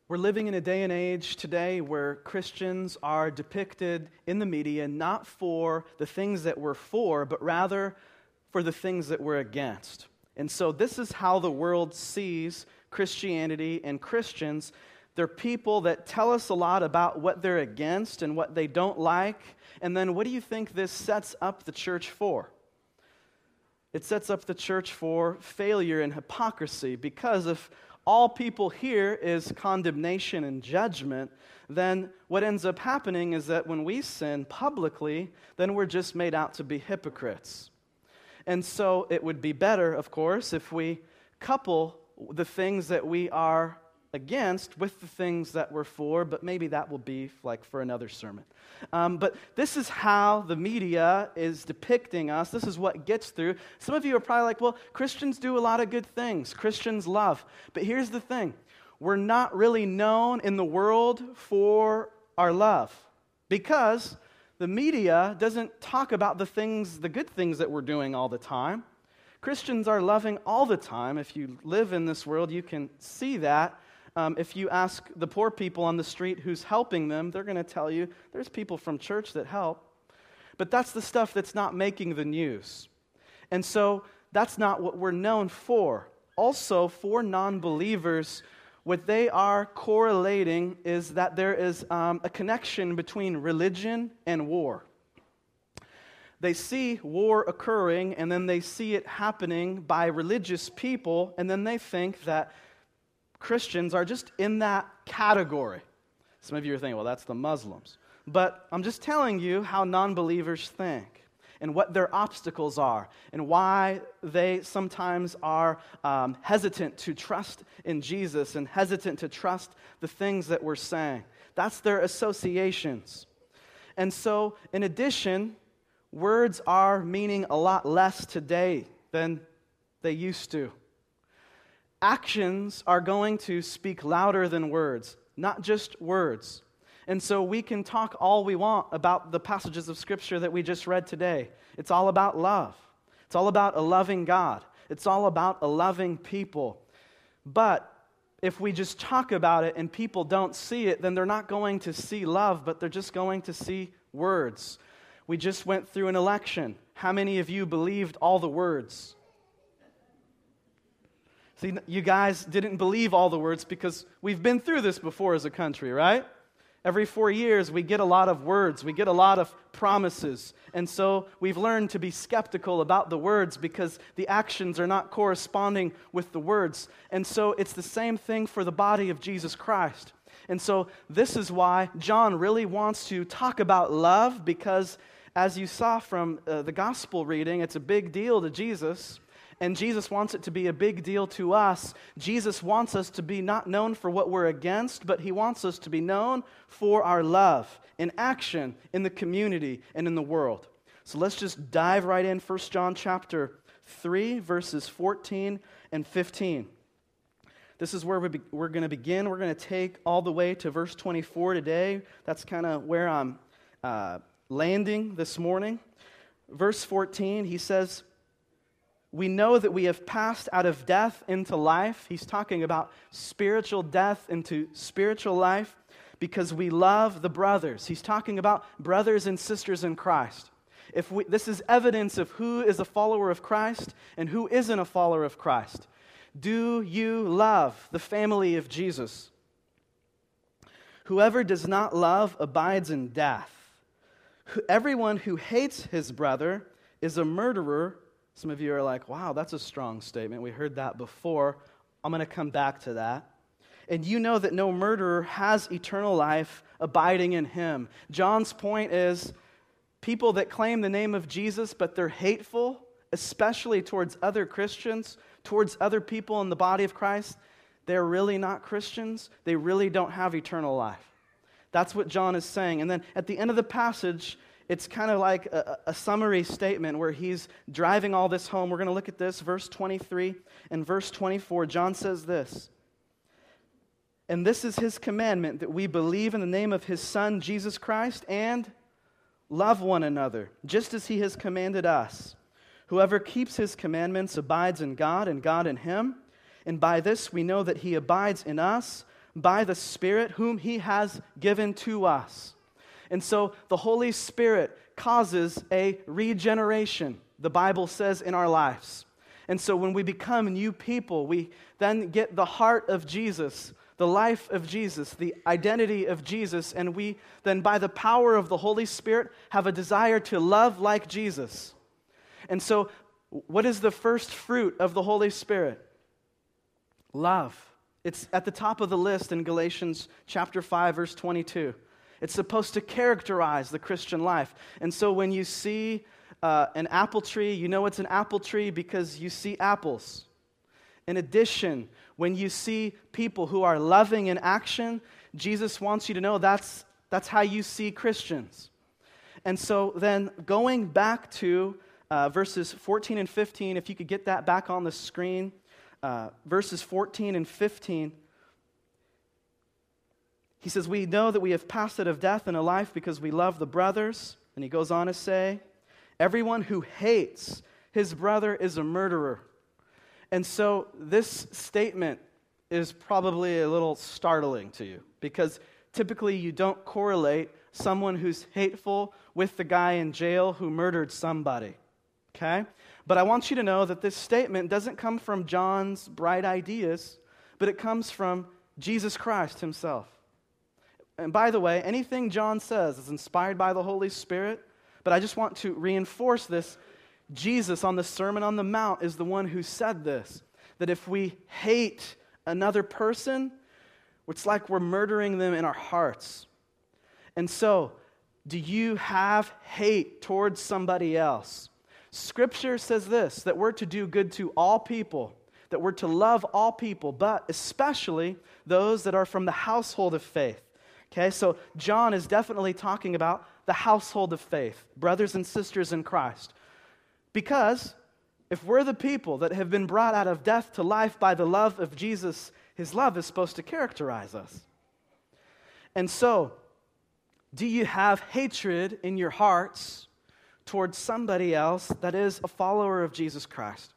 We're living in a day and age today where Christians are depicted in the media not for the things that we're for, but rather for the things that we're against. And so this is how the world sees Christianity and Christians. They're people that tell us a lot about what they're against and what they don't like. And then what do you think this sets up the church for? It sets up the church for failure and hypocrisy, because if all people hear is condemnation and judgment, then what ends up happening is that when we sin publicly, then we're just made out to be hypocrites. And so it would be better, of course, if we couple the things that we are against with the things that we're for, but maybe that will be like for another sermon. But this is how the media is depicting us. This is what gets through. Some of you are probably like, well, Christians do a lot of good things. Christians love. But here's the thing. We're not really known in the world for our love, because the media doesn't talk about the good things that we're doing all the time. Christians are loving all the time. If you live in this world, you can see that. If you ask the poor people on the street who's helping them, they're going to tell you there's people from church that help. But that's the stuff that's not making the news. And so that's not what we're known for. Also, for non-believers, what they are correlating is that there is a connection between religion and war. They see war occurring, and then they see it happening by religious people, and then they think that Christians are just in that category. Some of you are thinking, well, that's the Muslims. But I'm just telling you how non-believers think and what their obstacles are and why they sometimes are hesitant to trust in Jesus and hesitant to trust the things that we're saying. That's their associations. And so, in addition, words are meaning a lot less today than they used to. Actions are going to speak louder than words, not just words. And so we can talk all we want about the passages of Scripture that we just read today. It's all about love. It's all about a loving God. It's all about a loving people. But if we just talk about it and people don't see it, then they're not going to see love, but they're just going to see words. We just went through an election. How many of you believed all the words? See, you guys didn't believe all the words because we've been through this before as a country, right? Every 4 years, we get a lot of words. We get a lot of promises. And so we've learned to be skeptical about the words because the actions are not corresponding with the words. And so it's the same thing for the body of Jesus Christ. And so this is why John really wants to talk about love, because as you saw from the gospel reading, it's a big deal to Jesus. And Jesus wants it to be a big deal to us. Jesus wants us to be not known for what we're against, but He wants us to be known for our love in action, in the community, and in the world. So let's just dive right in. 1 John chapter 3, verses 14 and 15. This is where we're going to begin. We're going to take all the way to verse 24 today. That's kind of where I'm landing this morning. Verse 14, he says, "We know that we have passed out of death into life." He's talking about spiritual death into spiritual life because we love the brothers. He's talking about brothers and sisters in Christ. This is evidence of who is a follower of Christ and who isn't a follower of Christ. Do you love the family of Jesus? Whoever does not love abides in death. Everyone who hates his brother is a murderer. Some of you are like, wow, that's a strong statement. We heard that before. I'm going to come back to that. And you know that no murderer has eternal life abiding in him. John's point is, people that claim the name of Jesus, but they're hateful, especially towards other Christians, towards other people in the body of Christ, they're really not Christians. They really don't have eternal life. That's what John is saying. And then at the end of the passage, it's kind of like a summary statement where he's driving all this home. We're going to look at this, verse 23 and verse 24. John says this, "And this is His commandment, that we believe in the name of His Son, Jesus Christ, and love one another, just as He has commanded us. Whoever keeps His commandments abides in God, and God in him. And by this we know that He abides in us, by the Spirit whom He has given to us. And so the Holy Spirit causes a regeneration, the Bible says, in our lives. And so when we become new people, we then get the heart of Jesus, the life of Jesus, the identity of Jesus, and we then, by the power of the Holy Spirit, have a desire to love like Jesus. And so, what is the first fruit of the Holy Spirit? Love. It's at the top of the list in Galatians chapter 5, verse 22. It's supposed to characterize the Christian life. And so when you see an apple tree, you know it's an apple tree because you see apples. In addition, when you see people who are loving in action, Jesus wants you to know that's how you see Christians. And so then going back to verses 14 and 15, if you could get that back on the screen, verses 14 and 15, he says, we know that we have passed out of death into life because we love the brothers. And he goes on to say, everyone who hates his brother is a murderer. And so this statement is probably a little startling to you because typically you don't correlate someone who's hateful with the guy in jail who murdered somebody, okay? But I want you to know that this statement doesn't come from John's bright ideas, but it comes from Jesus Christ himself. And by the way, anything John says is inspired by the Holy Spirit, but I just want to reinforce this. Jesus on the Sermon on the Mount is the one who said this, that if we hate another person, it's like we're murdering them in our hearts. And so, do you have hate towards somebody else? Scripture says this, that we're to do good to all people, that we're to love all people, but especially those that are from the household of faith. Okay, so John is definitely talking about the household of faith, brothers and sisters in Christ. Because if we're the people that have been brought out of death to life by the love of Jesus, his love is supposed to characterize us. And so, do you have hatred in your hearts towards somebody else that is a follower of Jesus Christ?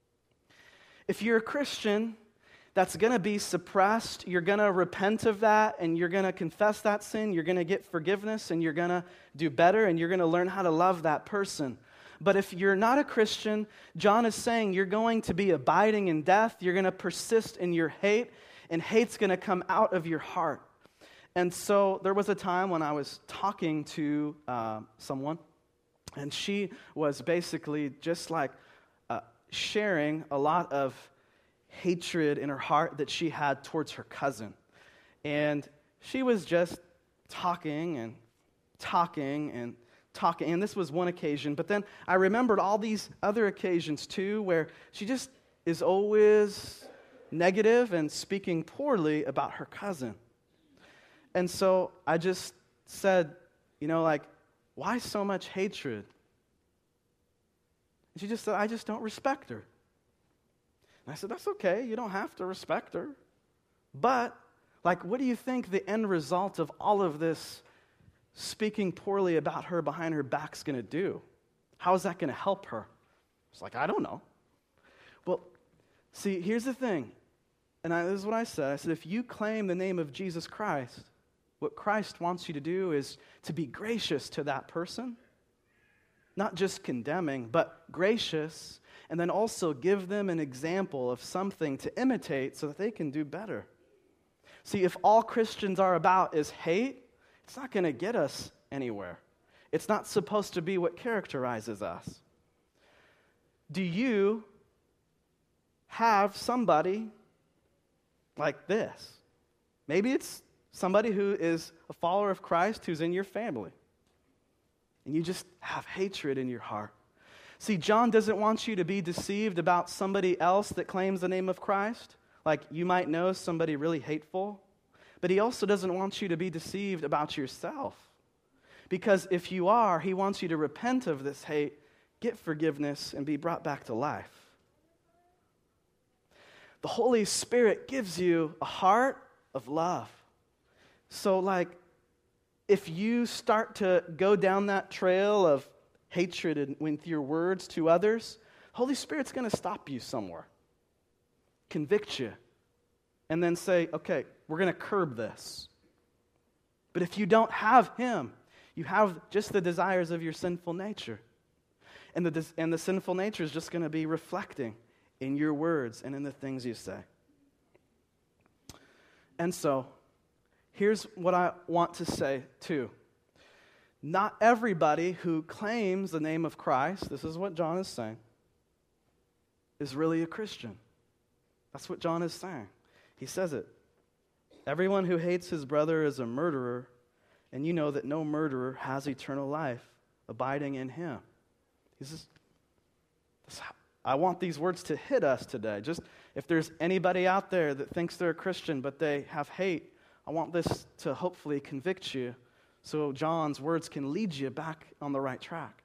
If you're a Christian, that's going to be suppressed. You're going to repent of that, and you're going to confess that sin. You're going to get forgiveness, and you're going to do better, and you're going to learn how to love that person. But if you're not a Christian, John is saying you're going to be abiding in death. You're going to persist in your hate, and hate's going to come out of your heart. And so there was a time when I was talking to someone, and she was basically just like sharing a lot of hatred in her heart that she had towards her cousin. And she was just talking and talking and talking. And this was one occasion. But then I remembered all these other occasions too where she just is always negative and speaking poorly about her cousin. And so I just said, why so much hatred? And she just said, I just don't respect her. And I said, that's okay. You don't have to respect her. But, what do you think the end result of all of this speaking poorly about her behind her back's going to do? How is that going to help her? It's I don't know. Well, see, here's the thing. And this is what I said. I said, if you claim the name of Jesus Christ, what Christ wants you to do is to be gracious to that person. Not just condemning, but gracious, and then also give them an example of something to imitate so that they can do better. See, if all Christians are about is hate, it's not going to get us anywhere. It's not supposed to be what characterizes us. Do you have somebody like this? Maybe it's somebody who is a follower of Christ who's in your family. And you just have hatred in your heart. See, John doesn't want you to be deceived about somebody else that claims the name of Christ. You might know somebody really hateful. But he also doesn't want you to be deceived about yourself. Because if you are, he wants you to repent of this hate, get forgiveness, and be brought back to life. The Holy Spirit gives you a heart of love. So, if you start to go down that trail of hatred with your words to others, Holy Spirit's going to stop you somewhere, convict you, and then say, okay, we're going to curb this. But if you don't have him, you have just the desires of your sinful nature. And the sinful nature is just going to be reflecting in your words and in the things you say. And so, here's what I want to say too. Not everybody who claims the name of Christ, this is what John is saying, is really a Christian. That's what John is saying. He says it. Everyone who hates his brother is a murderer, and you know that no murderer has eternal life abiding in him. He says, I want these words to hit us today. Just if there's anybody out there that thinks they're a Christian but they have hate, I want this to hopefully convict you so John's words can lead you back on the right track.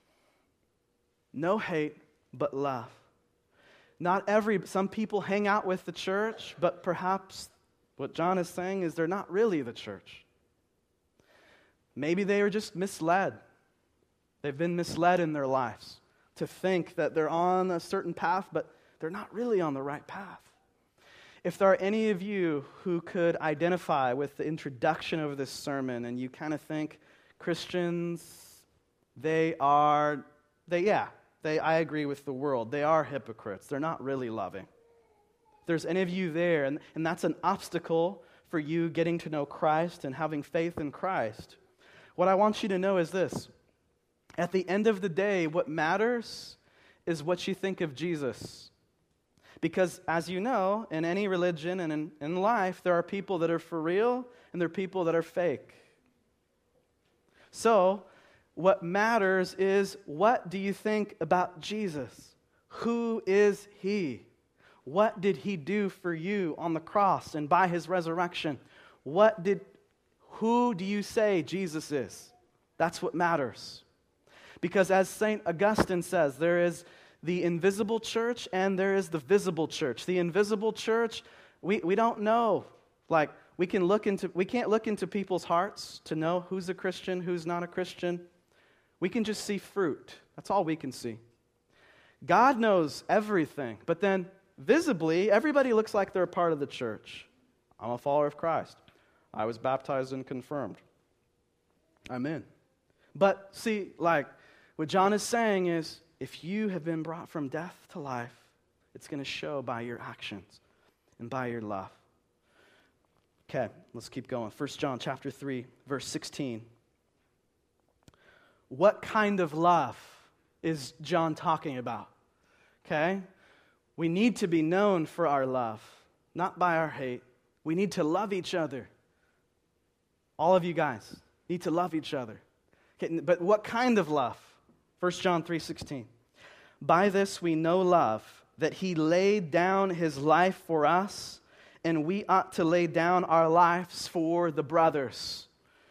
No hate, but love. Some people hang out with the church, but perhaps what John is saying is they're not really the church. Maybe they are just misled. They've been misled in their lives to think that they're on a certain path, but they're not really on the right path. If there are any of you who could identify with the introduction of this sermon and you kind of think Christians, I agree with the world. They are hypocrites. They're not really loving. If there's any of you there, and that's an obstacle for you getting to know Christ and having faith in Christ, what I want you to know is this. At the end of the day, what matters is what you think of Jesus. Because as you know, in any religion and in life, there are people that are for real and there are people that are fake. So, what matters is, what do you think about Jesus? Who is he? What did he do for you on the cross and by his resurrection? Who do you say Jesus is? That's what matters. Because as St. Augustine says, there is the invisible church and there is the visible church. The invisible church, we don't know. Like, we can't look into people's hearts to know who's a Christian, who's not a Christian. We can just see fruit. That's all we can see. God knows everything, but then visibly, everybody looks like they're a part of the church. I'm a follower of Christ. I was baptized and confirmed. I'm in. But see, like, what John is saying is, if you have been brought from death to life, it's going to show by your actions and by your love. Okay, let's keep going. 1 John chapter 3, verse 16. What kind of love is John talking about? Okay? We need to be known for our love, not by our hate. We need to love each other. All of you guys need to love each other. Okay, but what kind of love? 1 John 3:16. By this we know love, that he laid down his life for us, and we ought to lay down our lives for the brothers.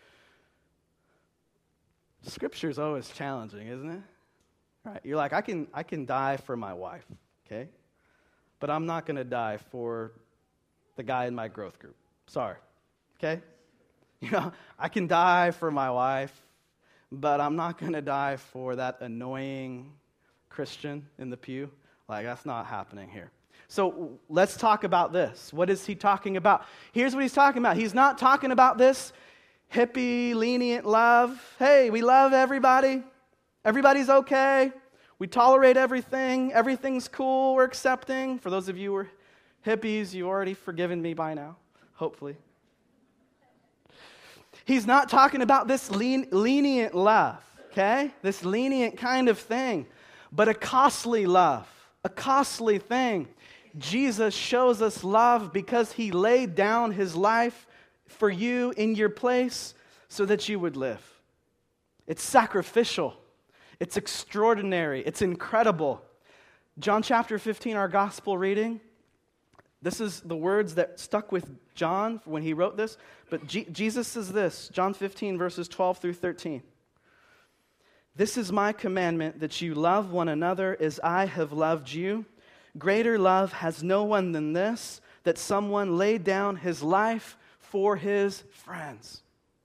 Scripture is always challenging, isn't it? Right? You're like, I can die for my wife, okay? But I'm not going to die for the guy in my growth group. Sorry, okay? You know, I can die for my wife, but I'm not going to die for that annoying Christian in the pew. Like, that's not happening here. So let's talk about this. What is he talking about? Here's what he's talking about. He's not talking about this hippie, lenient love. Hey, we love everybody. Everybody's okay. We tolerate everything. Everything's cool. We're accepting. For those of you who are hippies, you've already forgiven me by now, hopefully. He's not talking about this lenient love, okay? This lenient kind of thing, but a costly love, a costly thing. Jesus shows us love because he laid down his life for you in your place so that you would live. It's sacrificial. It's extraordinary. It's incredible. John chapter 15, our gospel reading. This is the words that stuck with John when he wrote this. But Jesus says this, John 15, verses 12 through 13. This is my commandment, that you love one another as I have loved you. Greater love has no one than this, that someone laid down his life for his friends.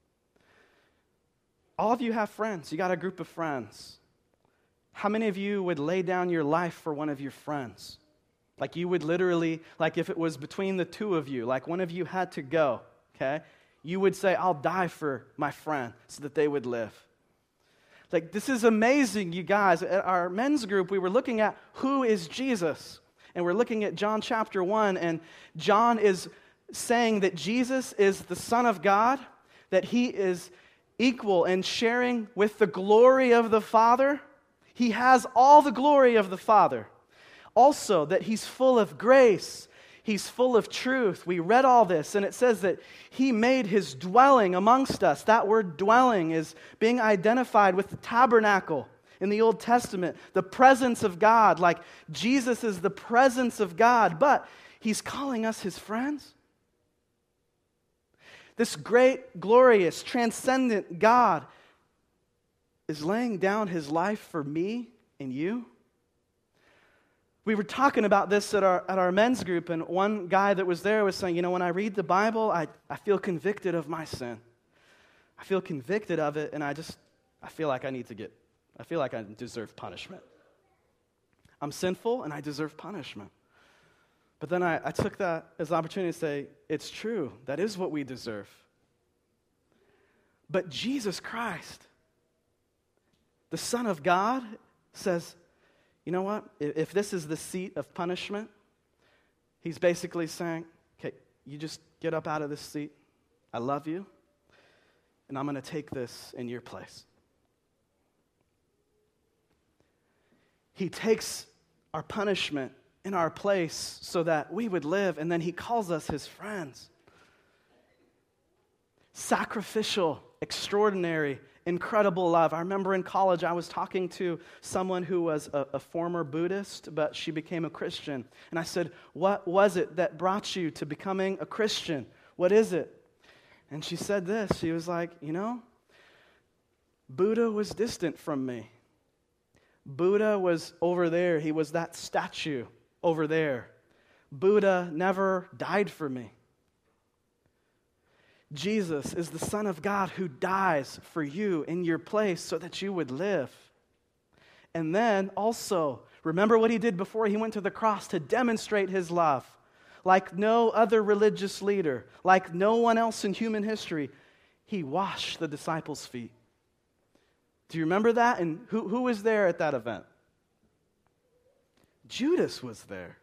All of you have friends. You got a group of friends. How many of you would lay down your life for one of your friends? Like you would literally, like if it was between the two of you, like one of you had to go, okay? You would say, I'll die for my friend so that they would live. Like, this is amazing, you guys. At our men's group, we were looking at who is Jesus. And we're looking at John chapter 1, and John is saying that Jesus is the Son of God, that he is equal in sharing with the glory of the Father. He has all the glory of the Father. Also, that he's full of grace. He's full of truth. We read all this, and it says that he made his dwelling amongst us. That word dwelling is being identified with the tabernacle in the Old Testament, the presence of God. Like Jesus is the presence of God, but he's calling us his friends. This great, glorious, transcendent God is laying down his life for me and you. We were talking about this at our men's group, and one guy that was there was saying, when I read the Bible, I feel convicted of my sin. I feel convicted of it, and I feel like I deserve punishment. I'm sinful, and I deserve punishment. But then I took that as an opportunity to say, it's true. That is what we deserve. But Jesus Christ, the Son of God, says, you know what? If this is the seat of punishment, he's basically saying, okay, you just get up out of this seat. I love you, and I'm going to take this in your place. He takes our punishment in our place so that we would live, and then he calls us his friends. Sacrificial, extraordinary, incredible love. I remember in college I was talking to someone who was a former Buddhist, but she became a Christian. And I said, what was it that brought you to becoming a Christian? What is it? And she said this. She was like, Buddha was distant from me. Buddha was over there. He was that statue over there. Buddha never died for me. Jesus is the Son of God who dies for you in your place so that you would live. And then also, remember what he did before he went to the cross to demonstrate his love. Like no other religious leader, like no one else in human history, he washed the disciples' feet. Do you remember that? And who was there at that event? Judas was there.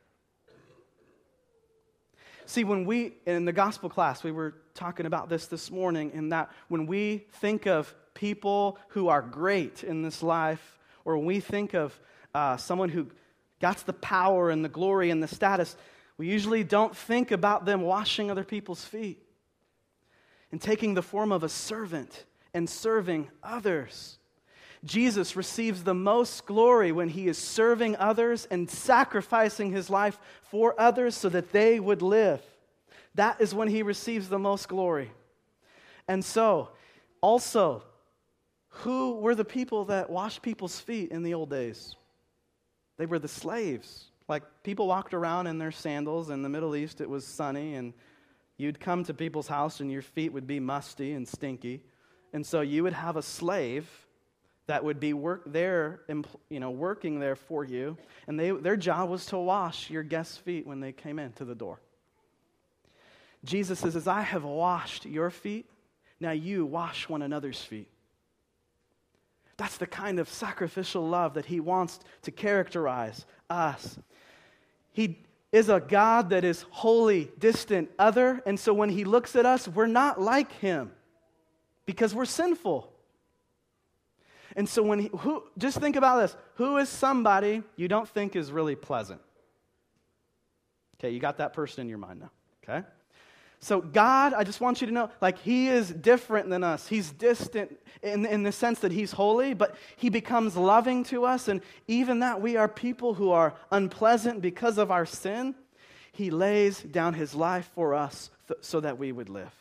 See, in the gospel class, we were talking about this morning, in that when we think of people who are great in this life, or when we think of someone who got the power and the glory and the status, we usually don't think about them washing other people's feet and taking the form of a servant and serving others. Jesus receives the most glory when he is serving others and sacrificing his life for others so that they would live. That is when he receives the most glory. And so, also, who were the people that washed people's feet in the old days? They were the slaves. Like, people walked around in their sandals. In the Middle East, it was sunny, and you'd come to people's house and your feet would be musty and stinky. And so you would have a slave that would be working there for you, and their job was to wash your guests' feet when they came into the door. Jesus says, as I have washed your feet, now you wash one another's feet. That's the kind of sacrificial love that he wants to characterize us. He is a God that is holy, distant, other, and so when he looks at us, we're not like him because we're sinful. And so just think about this. Who is somebody you don't think is really pleasant? Okay, you got that person in your mind now, okay? So God, I just want you to know, like he is different than us. He's distant in the sense that he's holy, but he becomes loving to us. And even that we are people who are unpleasant because of our sin, he lays down his life for us so that we would live.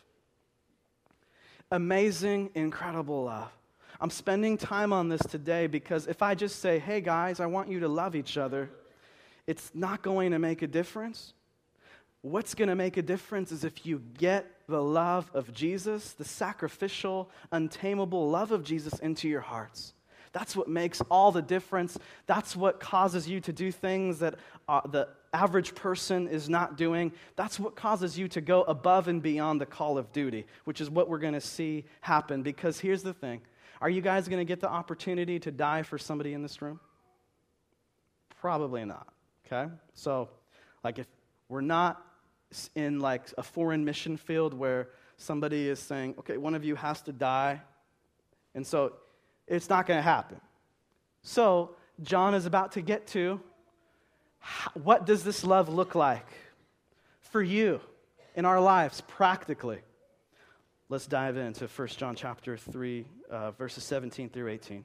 Amazing, incredible love. I'm spending time on this today because if I just say, hey guys, I want you to love each other, it's not going to make a difference. What's going to make a difference is if you get the love of Jesus, the sacrificial, untamable love of Jesus into your hearts. That's what makes all the difference. That's what causes you to do things that the average person is not doing. That's what causes you to go above and beyond the call of duty, which is what we're going to see happen. Because here's the thing. Are you guys going to get the opportunity to die for somebody in this room? Probably not, okay? So, like, if we're not in, like, a foreign mission field where somebody is saying, okay, one of you has to die, and so it's not going to happen. So, John is about to get to, what does this love look like for you in our lives practically? Let's dive into 1 John chapter 3, verses 17 through 18.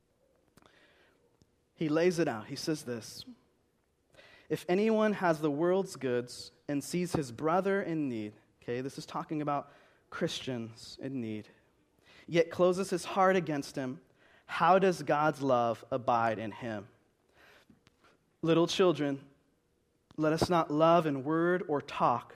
He lays it out. He says this, if anyone has the world's goods and sees his brother in need, okay, this is talking about Christians in need, yet closes his heart against him, how does God's love abide in him? Little children, let us not love in word or talk,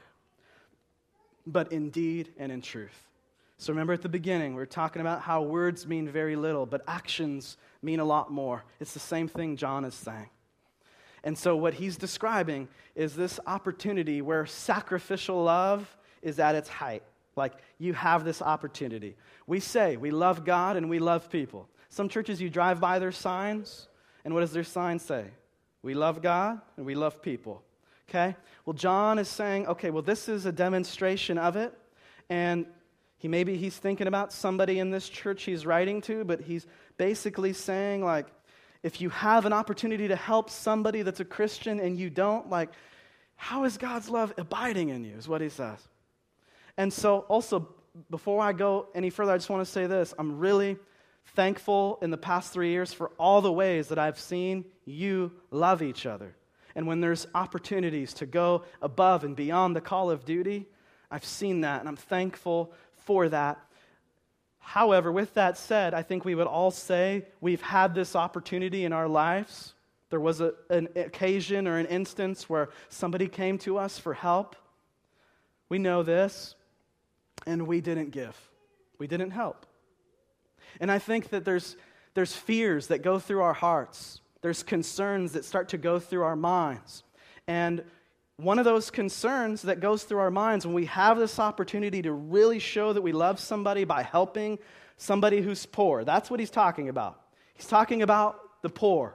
but in deed and in truth. So remember at the beginning, we were talking about how words mean very little, but actions mean a lot more. It's the same thing John is saying. And so what he's describing is this opportunity where sacrificial love is at its height. Like, you have this opportunity. We say we love God and we love people. Some churches, you drive by their signs, and what does their sign say? We love God and we love people. Okay? Well, John is saying, okay, well, this is a demonstration of it, and he's thinking about somebody in this church he's writing to, but he's basically saying, like, if you have an opportunity to help somebody that's a Christian and you don't, like, how is God's love abiding in you, is what he says. And so, also, before I go any further, I just want to say this. I'm really thankful in the past 3 years for all the ways that I've seen you love each other. And when there's opportunities to go above and beyond the call of duty, I've seen that, and I'm thankful for that. However, with that said, I think we would all say we've had this opportunity in our lives. There was an occasion or an instance where somebody came to us for help. We know this, and we didn't give. We didn't help. And I think that there's fears that go through our hearts. There's concerns that start to go through our minds. And one of those concerns that goes through our minds when we have this opportunity to really show that we love somebody by helping somebody who's poor, that's what he's talking about. He's talking about the poor.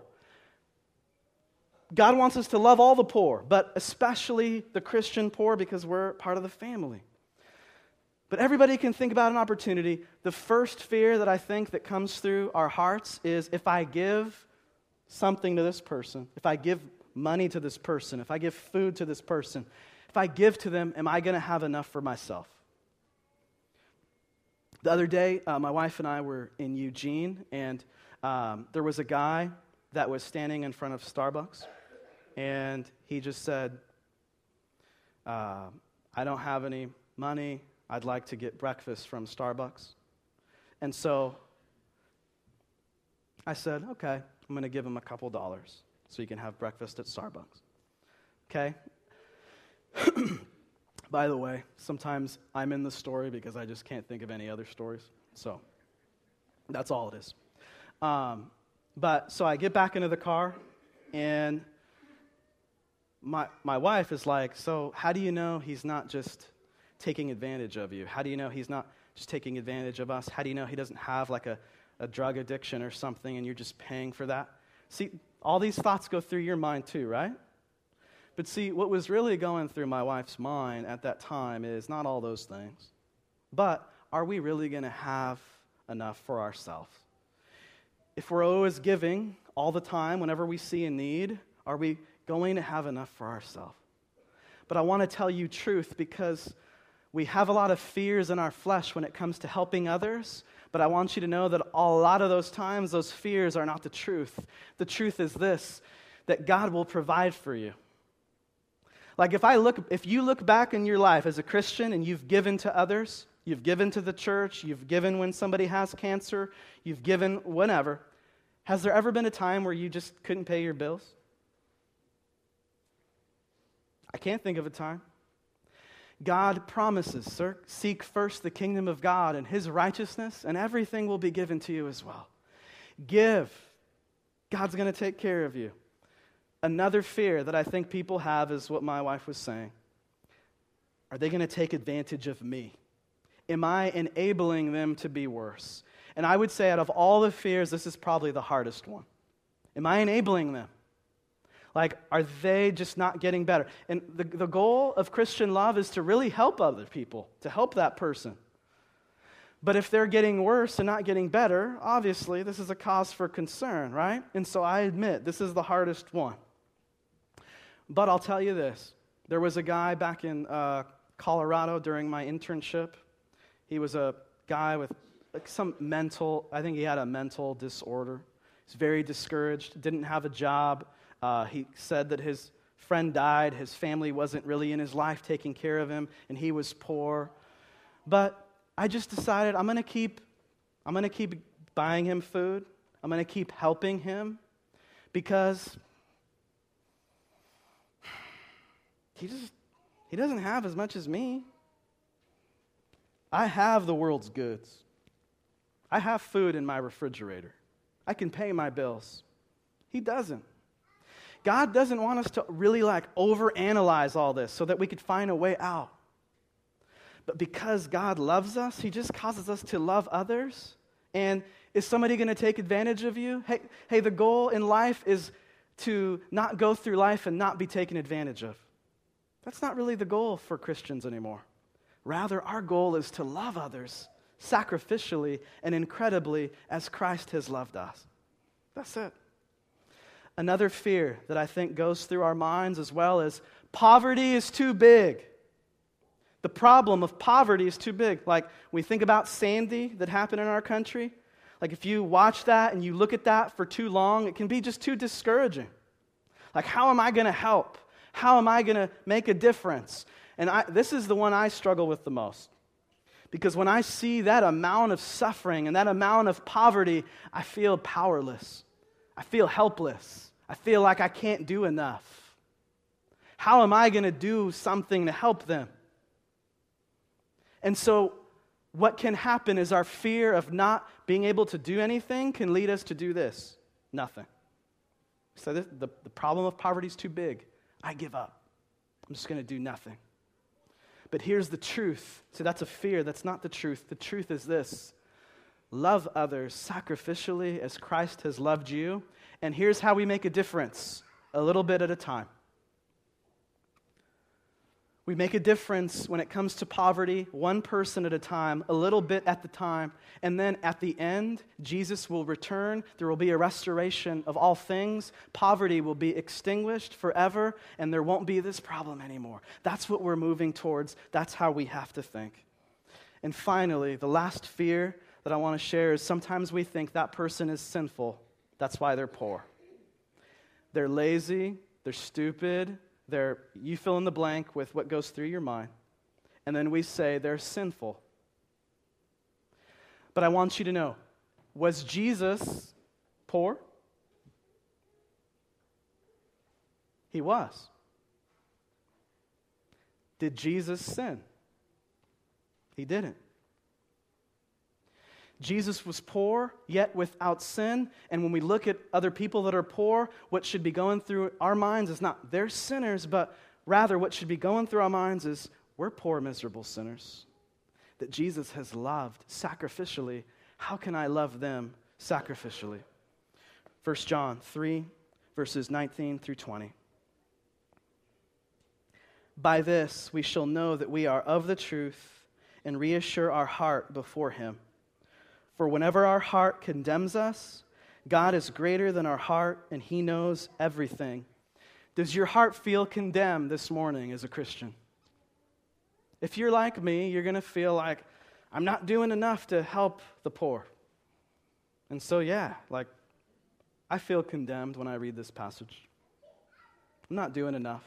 God wants us to love all the poor, but especially the Christian poor because we're part of the family. But everybody can think about an opportunity. The first fear that I think that comes through our hearts is if I give something to this person, if I give money to this person, if I give food to this person, if I give to them, am I going to have enough for myself? The other day, my wife and I were in Eugene, and there was a guy that was standing in front of Starbucks, and he just said, I don't have any money. I'd like to get breakfast from Starbucks. And so I said, okay, I'm going to give him a couple dollars so you can have breakfast at Starbucks. Okay? By the way, sometimes I'm in the story because I just can't think of any other stories. So that's all it is. So I get back into the car, and my wife is like, so how do you know he's not just taking advantage of you? How do you know he's not just taking advantage of us? How do you know he doesn't have like a drug addiction or something and you're just paying for that? See, all these thoughts go through your mind too, right? But see, what was really going through my wife's mind at that time is not all those things, but are we really going to have enough for ourselves? If we're always giving all the time whenever we see a need, are we going to have enough for ourselves? But I want to tell you truth because we have a lot of fears in our flesh when it comes to helping others, but I want you to know that a lot of those times, those fears are not the truth. The truth is this, that God will provide for you. Like if you look back in your life as a Christian and you've given to others, you've given to the church, you've given when somebody has cancer, you've given whenever, has there ever been a time where you just couldn't pay your bills? I can't think of a time. God promises, sir, seek first the kingdom of God and his righteousness, and everything will be given to you as well. Give. God's going to take care of you. Another fear that I think people have is what my wife was saying. Are they going to take advantage of me? Am I enabling them to be worse? And I would say out of all the fears, this is probably the hardest one. Am I enabling them? Like, are they just not getting better? And the goal of Christian love is to really help other people, to help that person. But if they're getting worse and not getting better, obviously this is a cause for concern, right? And so I admit, this is the hardest one. But I'll tell you this. There was a guy back in Colorado during my internship. He was a guy with some mental, I think he had a mental disorder. He's very discouraged, didn't have a job. He said that his friend died, his family wasn't really in his life taking care of him, and he was poor. But I just decided I'm going to keep buying him food. I'm going to keep helping him because he doesn't have as much as me. I have the world's goods. I have food in my refrigerator. I can pay my bills. He doesn't. God doesn't want us to really overanalyze all this so that we could find a way out. But because God loves us, He just causes us to love others. And is somebody going to take advantage of you? Hey, the goal in life is to not go through life and not be taken advantage of. That's not really the goal for Christians anymore. Rather, our goal is to love others sacrificially and incredibly as Christ has loved us. That's it. Another fear that I think goes through our minds as well is poverty is too big. The problem of poverty is too big. Like, we think about Sandy that happened in our country. Like, if you watch that and you look at that for too long, it can be just too discouraging. Like, how am I going to help? How am I going to make a difference? And this is the one I struggle with the most. Because when I see that amount of suffering and that amount of poverty, I feel powerless. I feel helpless. I feel like I can't do enough. How am I going to do something to help them? And so what can happen is our fear of not being able to do anything can lead us to do this. Nothing. So the problem of poverty is too big. I give up. I'm just going to do nothing. But here's the truth. So that's a fear. That's not the truth. The truth is this. Love others sacrificially as Christ has loved you. And here's how we make a difference, a little bit at a time. We make a difference when it comes to poverty, one person at a time, a little bit at the time, and then at the end, Jesus will return. There will be a restoration of all things. Poverty will be extinguished forever, and there won't be this problem anymore. That's what we're moving towards. That's how we have to think. And finally, the last fear that I want to share is sometimes we think that person is sinful. That's why they're poor. They're lazy, they're stupid, you fill in the blank with what goes through your mind. And then we say they're sinful. But I want you to know, was Jesus poor? He was. Did Jesus sin? He didn't. Jesus was poor, yet without sin. And when we look at other people that are poor, what should be going through our minds is not they're sinners, but rather what should be going through our minds is we're poor, miserable sinners that Jesus has loved sacrificially. How can I love them sacrificially? 1 John 3, verses 19 through 20. By this we shall know that we are of the truth and reassure our heart before Him. For whenever our heart condemns us, God is greater than our heart, and He knows everything. Does your heart feel condemned this morning as a Christian? If you're like me, you're going to feel like, I'm not doing enough to help the poor. And so, I feel condemned when I read this passage. I'm not doing enough.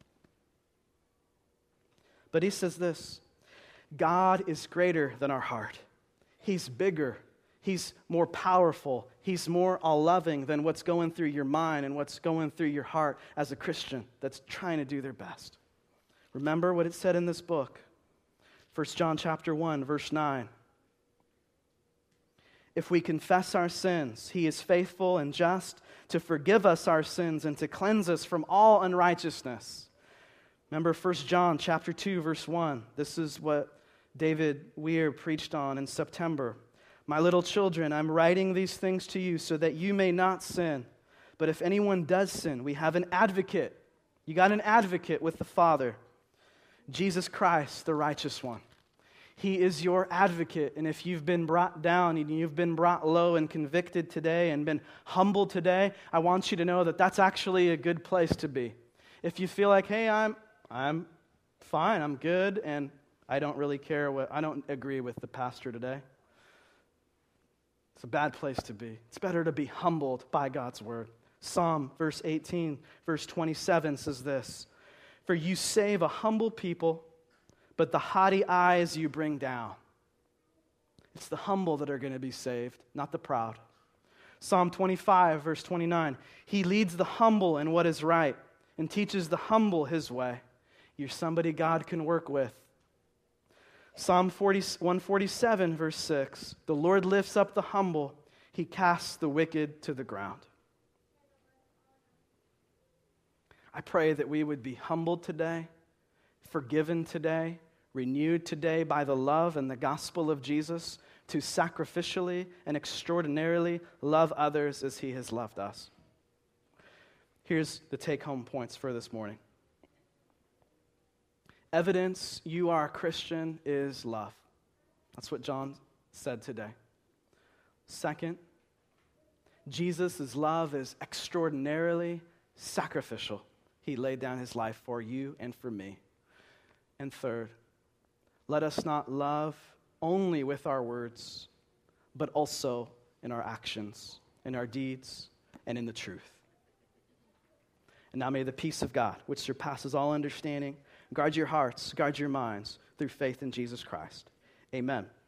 But he says this, God is greater than our heart. He's bigger. He's more powerful. He's more all-loving than what's going through your mind and what's going through your heart as a Christian that's trying to do their best. Remember what it said in this book, 1 John chapter 1, verse 9. If we confess our sins, he is faithful and just to forgive us our sins and to cleanse us from all unrighteousness. Remember 1 John chapter 2, verse 1. This is what David Weir preached on in September. My little children, I'm writing these things to you so that you may not sin. But if anyone does sin, we have an advocate. You got an advocate with the Father, Jesus Christ, the righteous one. He is your advocate, and if you've been brought down and you've been brought low and convicted today and been humbled today, I want you to know that that's actually a good place to be. If you feel like, hey, I'm fine, I'm good, and I don't really care I don't agree with the pastor today, it's a bad place to be. It's better to be humbled by God's word. Psalm verse 18, verse 27 says this, for you save a humble people, but the haughty eyes you bring down. It's the humble that are going to be saved, not the proud. Psalm 25, verse 29. He leads the humble in what is right and teaches the humble his way. You're somebody God can work with. Psalm 147, verse 6. The Lord lifts up the humble. He casts the wicked to the ground. I pray that we would be humbled today, forgiven today, renewed today by the love and the gospel of Jesus to sacrificially and extraordinarily love others as he has loved us. Here's the take-home points for this morning. Evidence you are a Christian is love. That's what John said today. Second, Jesus' love is extraordinarily sacrificial. He laid down his life for you and for me. And third, let us not love only with our words, but also in our actions, in our deeds, and in the truth. And now may the peace of God, which surpasses all understanding, guard your hearts, guard your minds through faith in Jesus Christ. Amen.